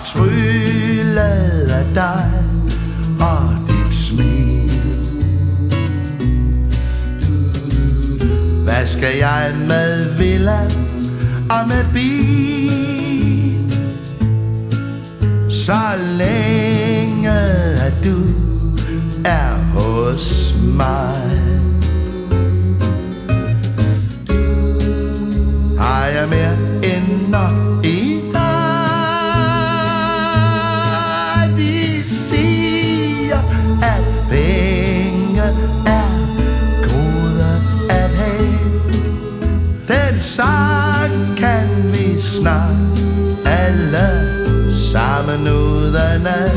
fortryllet af dig og dit smil. Hvad skal jeg med villa og med bil, så længe at du er hos mig? Har jeg mere end nok i dig? De siger, at penge er gode at have. Den sang kan vi snart alle sammen udenad.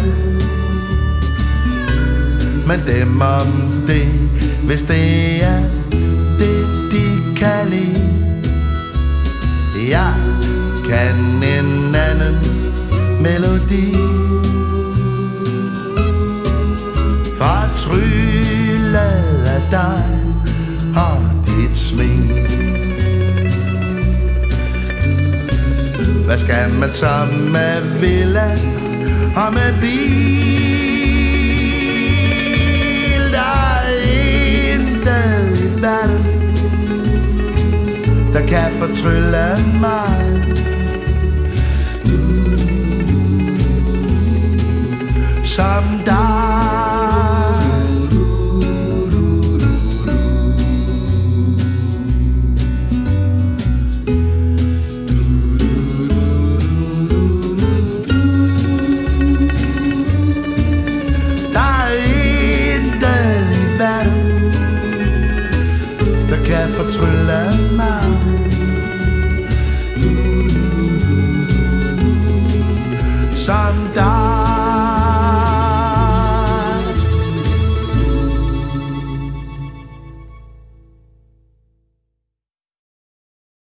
Men dem om det, hvis det er det, de kan lide. Jeg kan en anden melodi, fortryllet af dig og dit smil. Hvad skal man så med villa og med bil? Der er intet i verden, der kan fortrylle mig som dig. Der er intet i verden, der kan fortrylle mig.